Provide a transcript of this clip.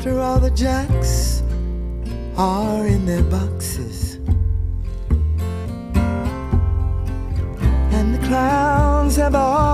After all the jacks are in their boxes and the clowns have all